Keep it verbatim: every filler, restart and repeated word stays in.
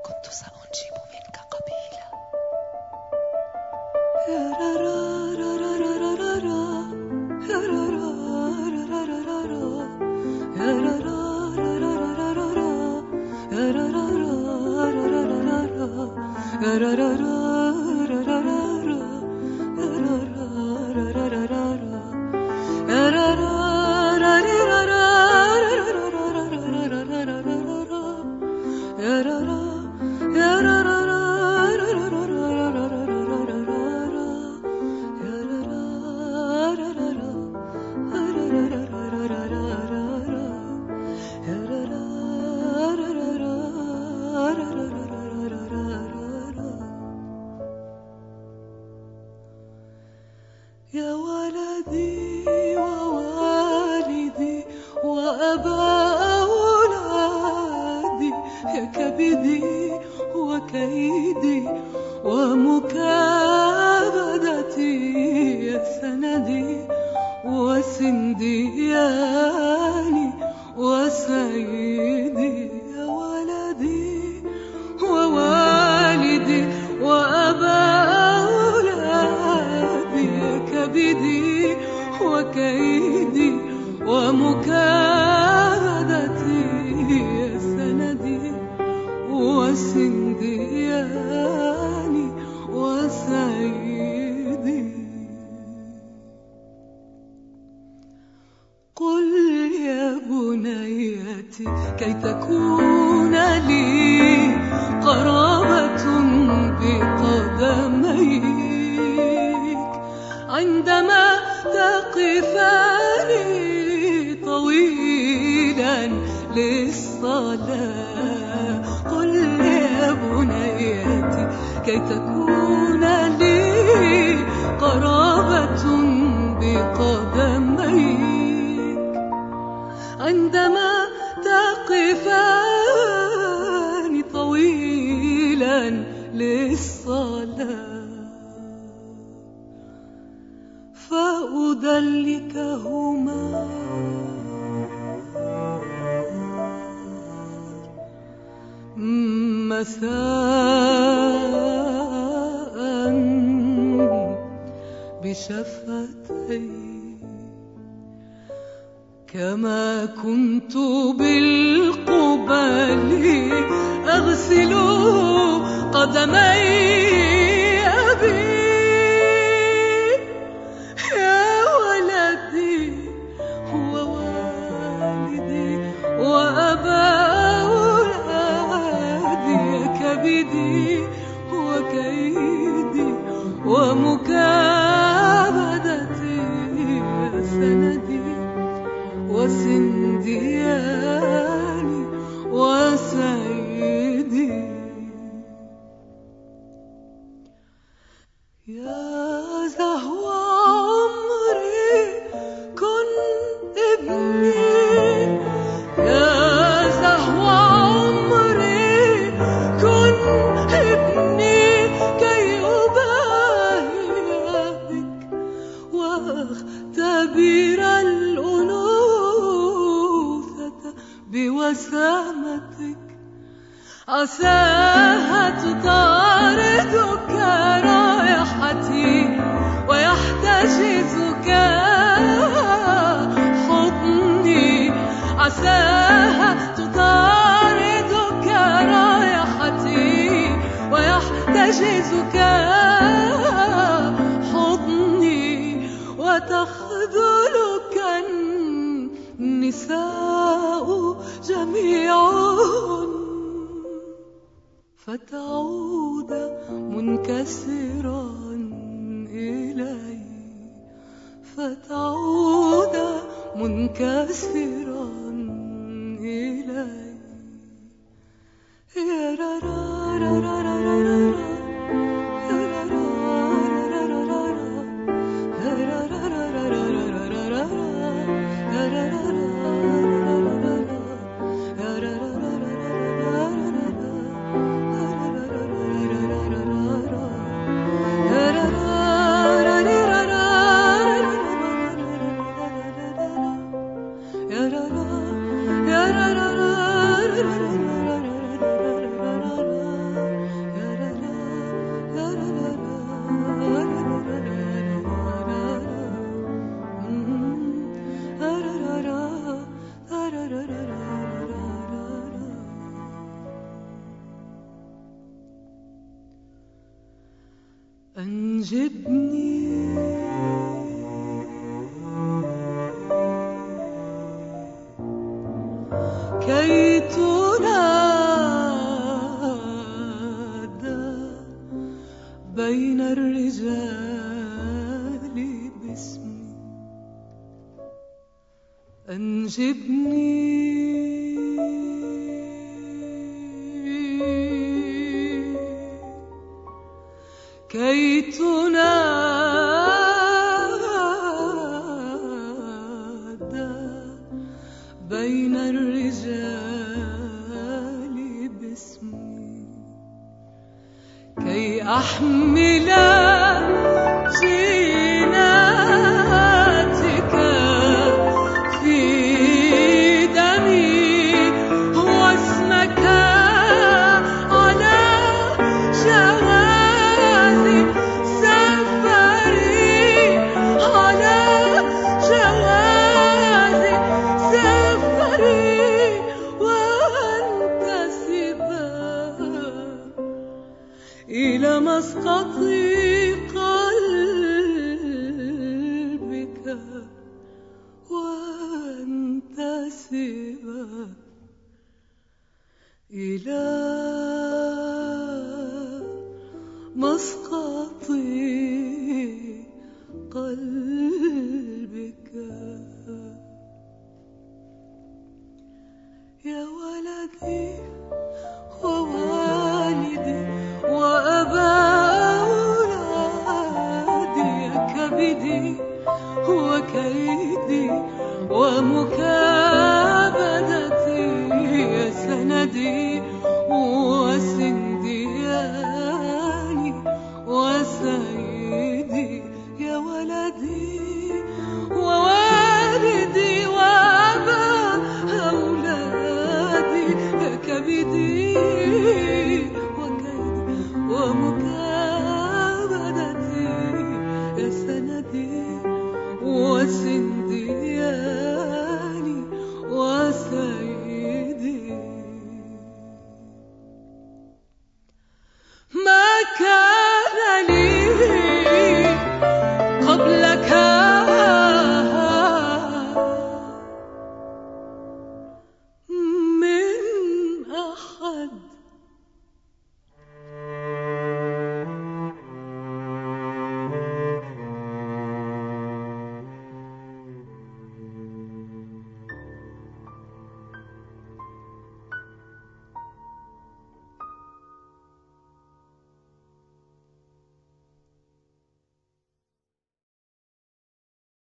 كنت سأنجب منك قبيلة. يا ولدي ووالدي وأبا أولادي، يا كبدي وكيدي ومكابدتي، يا سندي وسندياني وسيدي. يا ولدي ووالدي وأبا أولادي، يا كبدي وكيدي ومكابدتي، يا سندي وسندياني وسيدي. قل يا بنيتي كي تكون لي قرابة بقدميك عندما تقفاني طويلا للصلاة. قل يا بنيتي كي تكون لي قرابة بقدميك عندما تقفان طويلا للصلاة، فأدلكهما مساء بشفتي، كما كنت بالقبل أغسل قدمي أبي. يا ولدي ووالدي وأبا أولادي، يا كبدي وكيدي ومكابدتي، يا سندي وسندياني وسيدي. يا زهو عمري كن ابني، يا زهو عمري كن ابني، كي أباهي بك واختبر الأنوثة بوسامتك. عساها تطاردك رائحتي ويحتجزك حضني. عساها تطاردك رائحتي ويحتجزك حضني، وتخذلك النساء جميعهن، فتعود منكسرا إلي، فتعود منكسرا إلي. يا را را را را را را را. أنجبني كي تنادى بين الرجال باسمي. أنجبني كي تنادى بين الرجال باسمي، كي أحمل جيناتك في دمي واسمك على جواز سفري، على جواز سفري، وانتسبا إلى مسقط قلبك، وانتسبا إلى مسقط قلبك. يا ولدي ووالدي وأبا أولادي، يا كبدي وكيدي ومكابدتي، يا سندي وسندياني وسيدي. يا ولدي ووالدي وأبا أولادي، يا كبدي وكيدي ومكابدتي، يا سندي وسندياني وسيدي. ما كان لي قبلك من أحد